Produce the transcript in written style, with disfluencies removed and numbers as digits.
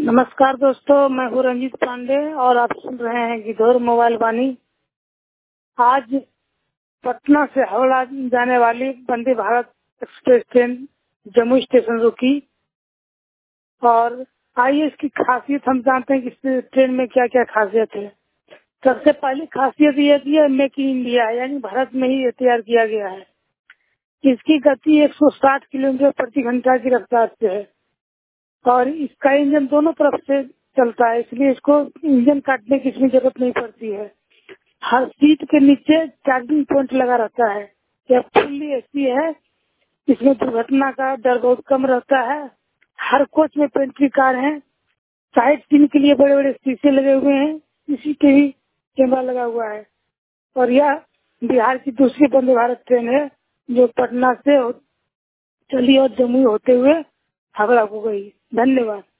नमस्कार दोस्तों, मैं हूँ रंजीत पांडे और आप सुन रहे हैं गिद्धौर मोबाइल वाणी। आज पटना से हावड़ा जाने वाली Vande Bharat express train Jammu station रुकी और आइए इसकी खासियत हम जानते हैं कि इस ट्रेन में क्या क्या खासियत है। सबसे पहली खासियत ये है मेक इन इंडिया, यानी भारत में ही ये तैयार किया गया है। इसकी गति 160 किलोमीटर प्रति घंटा की रफ्तार से है और इसका इंजन दोनों तरफ से चलता है, इसलिए इसको इंजन काटने की इसमें जरूरत नहीं पड़ती है। हर सीट के नीचे चार्जिंग पॉइंट लगा रहता है। यह फुल्ली एसी है, इसमें दुर्घटना का डर बहुत कम रहता है। हर कोच में पेंट्री कार है। साइड सीन के लिए बड़े बड़े शीशे लगे हुए हैं, सीसीटीवी कैमरा लगा हुआ है और यह बिहार की दूसरी वंदे भारत ट्रेन है जो पटना से चली और जम्मू होते हुए हावड़ा को गई। धन्यवाद।